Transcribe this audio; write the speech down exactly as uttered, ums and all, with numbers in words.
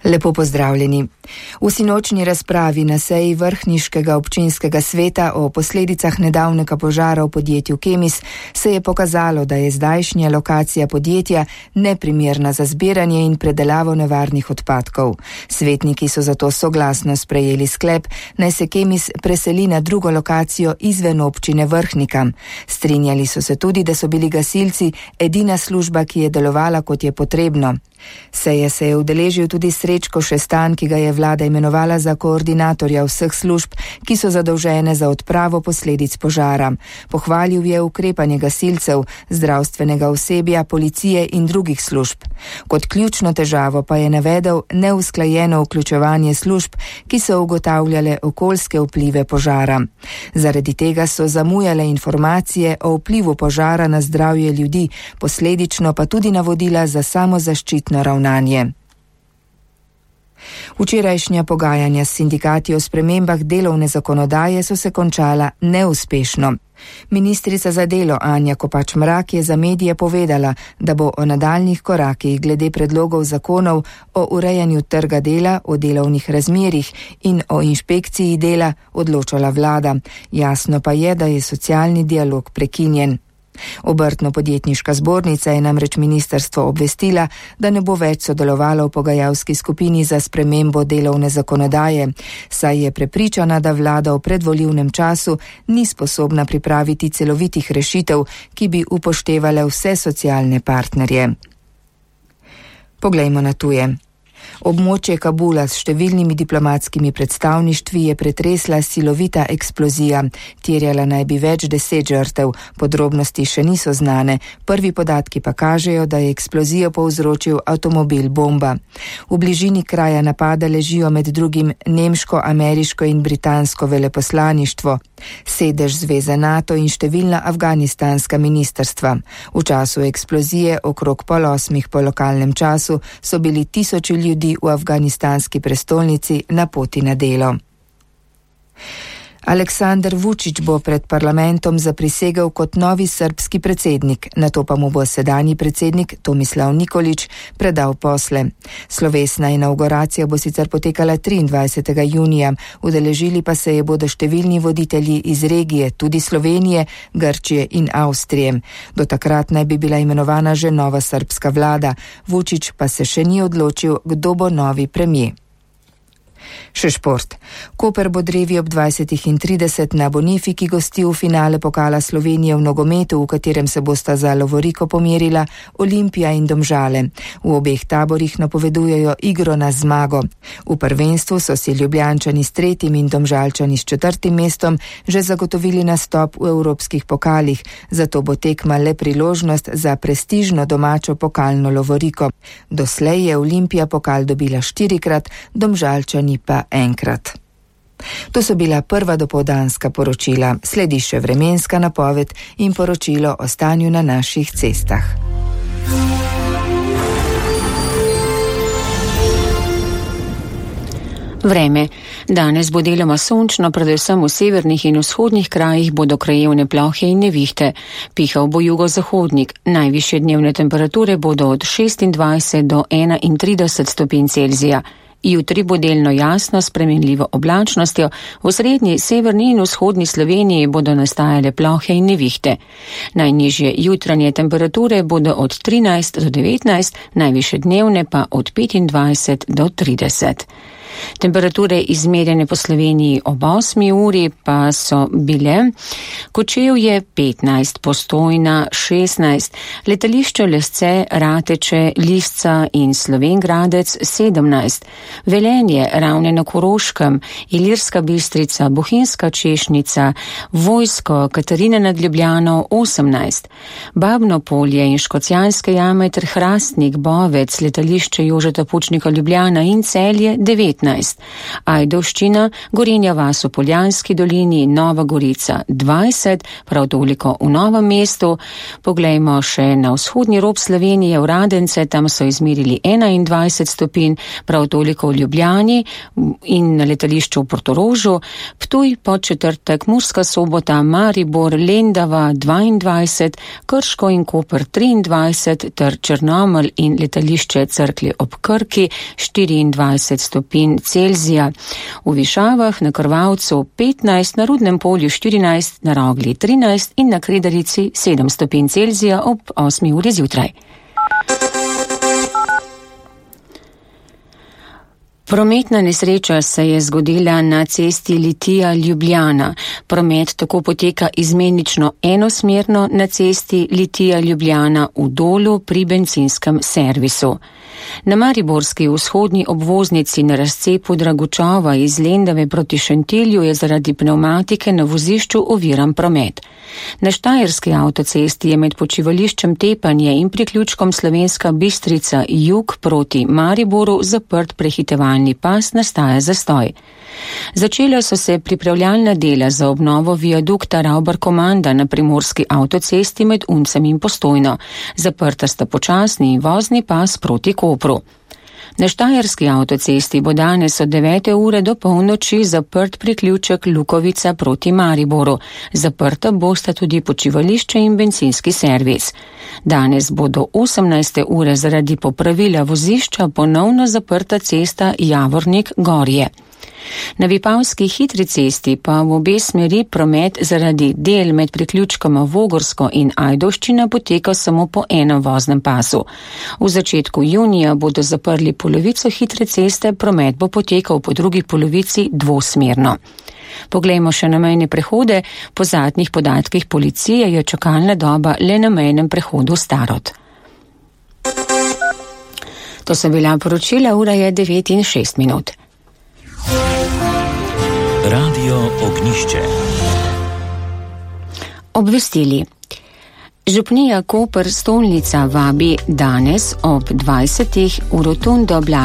Lepo pozdravljeni. V sinočnji razpravi na seji Vrhniškega občinskega sveta o posledicah nedavnega požara v podjetju Kemis se je pokazalo, da je zdajšnja lokacija podjetja neprimerna za zbiranje in predelavo nevarnih odpadkov. Svetniki so zato soglasno sprejeli sklep, naj se Kemis preseli na drugo lokacijo izven občine Vrhnika. Strinjali so se tudi, da so bili gasilci edina služba, ki je delovala kot je potrebno. Seje se je udeležil tudi Srečko Šestan, ki ga je vlada imenovala za koordinatorja vseh služb, ki so zadolžene za odpravo posledic požara. Pohvalil je ukrepanje gasilcev, zdravstvenega osebja, policije in drugih služb. Kot ključno težavo pa je navedel neusklajeno vključevanje služb, ki so ugotavljale okoljske vplive požara. Zaradi tega so zamujale informacije o vplivu požara na zdravje ljudi, posledično pa tudi navodila za samozaščitno ravnanje. Včerajšnja pogajanja s sindikati o spremembah delovne zakonodaje so se končala neuspešno. Ministrica za delo Anja Kopač Mrak je za medije povedala, da bo o nadaljnjih korakih glede predlogov zakonov o urejanju trga dela, o delovnih razmerjih in o inšpekciji dela odločala vlada. Jasno pa je, da je socialni dialog prekinjen. Obrtno-podjetniška zbornica je namreč ministrstvo obvestila, da ne bo več sodelovalo v pogajalski skupini za spremembo delovne zakonodaje, saj je prepričana, da vlada v predvolilnem času ni sposobna pripraviti celovitih rešitev, ki bi upoštevale vse socialne partnerje. Poglejmo na tuje. Območje Kabula s številnimi diplomatskimi predstavništvi je pretresla silovita eksplozija. Terjala naj bi več deset žrtev, podrobnosti še niso znane. Prvi podatki pa kažejo, da je eksplozijo povzročil avtomobil bomba. V bližini kraja napada ležijo med drugim nemško, ameriško in britansko veleposlaništvo, sedež zveze NATO in številna afganistanska ministrstva. V času eksplozije okrog pol osmih po lokalnem času so bili tisoči ljudi v afganistanski prestolnici na poti na delo. Aleksandar Vučić bo pred parlamentom zaprisegel kot novi srbski predsednik, nato pa mu bo sedanji predsednik Tomislav Nikolić predal posle. Slovesna inauguracija bo sicer potekala triindvajsetega junija, udeležili pa se je bodo številni voditelji iz regije, tudi Slovenije, Grčije in Avstrije. Do takrat naj bi bila imenovana že nova srbska vlada, Vučić pa se še ni odločil, kdo bo novi premijer. Še šport. Koper bo drevi ob dvajsetih in trideset na Bonifiki gostil finale pokala Slovenije v nogometu, v katerem se bosta za lovoriko pomerila Olimpija in Domžale. V obeh taborih napovedujejo igro na zmago. V prvenstvu so si Ljubljančani s tretjim in Domžalčani s četrtim mestom že zagotovili nastop v evropskih pokalih, zato bo tekma le priložnost za prestižno domačo pokalno lovoriko. Doslej je Olimpija pokal dobila štirikrat, Domžalčani pa enkrat. To so bila prva dopoldanska poročila, sledi še vremenska napoved in poročilo o stanju na naših cestah. Vreme. Danes bo deloma sončno, predvsem v severnih in vzhodnih krajih bodo krajevne plohe in nevihte. Pihal bo jugozahodnik. Najvišje dnevne temperature bodo od šestindvajset do enaintrideset stopinj Celzija. Jutri bo delno jasno s spremenljivo oblačnostjo, v srednji, severni in vzhodni Sloveniji bodo nastajale plohe in nevihte. Najnižje jutranje temperature bodo od trinajst do devetnajst, najvišje dnevne pa od petindvajset do trideset. Temperature izmerjene po Sloveniji ob osmi uri pa so bile: Kočevje petnajst, Postojna šestnajst, letališče Lesce, Rateče, Lisca in Slovenj Gradec sedemnajst, Velenje, Ravne na Koroškem, Ilirska Bistrica, Bohinjska Češnica, Vojsko, Katarina nad Ljubljano osemnajst, Babno Polje in Škocjanske jame ter Hrastnik, Bovec, letališče Jožeta Pučnika Ljubljana in Celje devetnajst. devetnajst, Ajdovščina, Gorenja vas v Poljanski dolini in Nova Gorica dvajset, prav toliko v Novem mestu. Poglejmo še na vzhodni rob Slovenije, v Radence, tam so izmerili enaindvajset stopinj, prav toliko v Ljubljani in na letališču v Portorožu, Ptuj, Podčetrtek, Murska Sobota, Maribor, Lendava dvaindvajset, Krško in Koper triindvajset ter Črnomelj in letališče Cerklje ob Krki štiriindvajset stopinj Celzija. V Višavah, na Krvavcu petnajst, na Rudnem polju štirinajst, na Rogli trinajst in na Kredarici sedem stopinj Celzija ob osmi uri zjutraj. Prometna nesreča se je zgodila na cesti Litija-Ljubljana. Promet tako poteka izmenično enosmerno na cesti Litija-Ljubljana v Dolu pri bencinskem servisu. Na mariborski vzhodni obvoznici na razcepu Dragučova iz Lendave proti Šentilju je zaradi pnevmatike na vozišču oviran promet. Na štajerski avtocesti je med počivališčem Tepanje in priključkom Slovenska Bistrica jug proti Mariboru zaprt prehitevalni pas, nastaja zastoj. Začela so se pripravljalna dela za obnovo viadukta Ravbar-Komanda na primorski avtocesti med Uncem in Postojno. Zaprta sta počasni in vozni pas proti Kopru. Na štajerski avtocesti bo danes od devete ure do polnoči zaprt priključek Lukovica proti Mariboru. Zaprta bosta tudi počivališče in bencinski servis. Danes bo do osemnajste ure zaradi popravila vozišča ponovno zaprta cesta Javornik-Gorje. Na Vipavski hitri cesti pa v obe smeri promet zaradi del med priključkoma Vogorsko in Ajdovščina poteka samo po enem voznem pasu. V začetku junija bodo zaprli polovico hitre ceste, promet bo potekal po drugi polovici dvosmerno. Poglejmo še na mejne prehode. Po zadnjih podatkih policije je čakalna doba le na mejnem prehodu Starod. To so bila poročila, ura je devet in šest minut. Radio Ognjišče. Obvestili. Župnija Koper Stolnica vabi danes ob dvajsetih v rotundo